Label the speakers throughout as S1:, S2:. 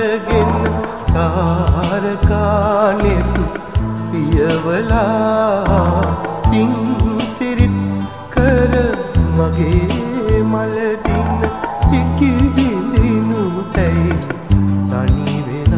S1: අරගෙන තාරකානෙතු පියවලා පින් සිරිත් කර මගේ මල දින ඉකිබිඳිනු තැයි තනි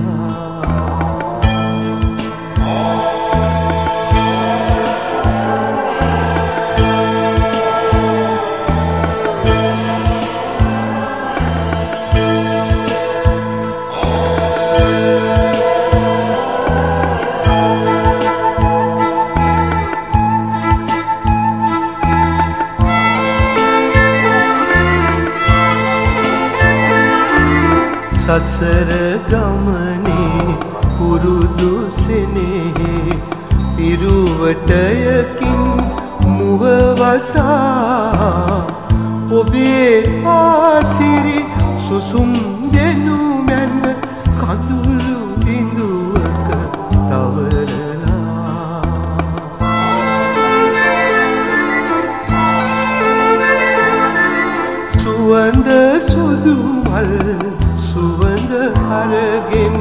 S1: සසර ගමනේ පුරුදු සෙනෙහි පිරුවටයකින් මුවවසා ඔබේ ආසිරි සුසුම් දෙනු මැන්න කඳුළු බිඳුවක තවරලා සුවඳ සුදු මල් සුවඳ අරගෙන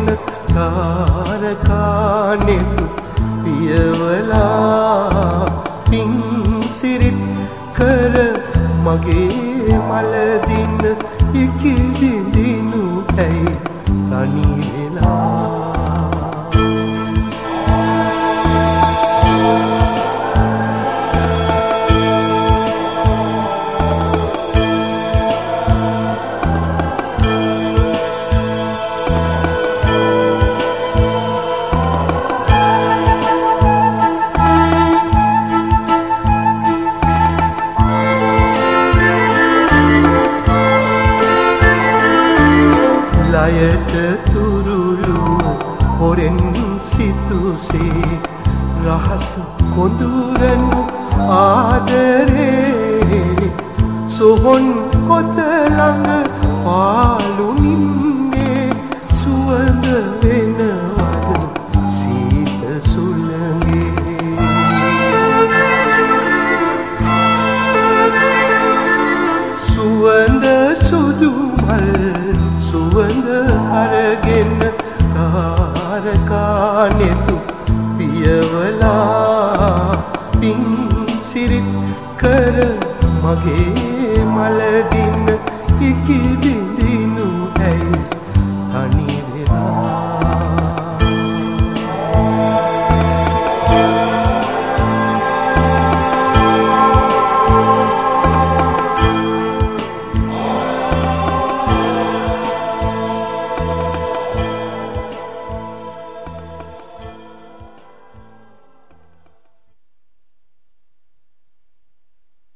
S1: තාරකානෙතු පියවලා පින් සිරිත් කර මගේ මල දින ඉකිබිඳිනු ඇයි තනි වෙලා ලයට තුරුළු හොරෙන් සිතුසේ රහස කොඳුරනු ආදරේ සොහොන් කොත ළඟ පාලු නින්නේ සුවඳ වෙනවද සීත සුළඟේ සුවඳ සුදු මල් සුවඳ අරගෙන තාරකානෙතු පියවලා පින් සිරිත් කර මගේ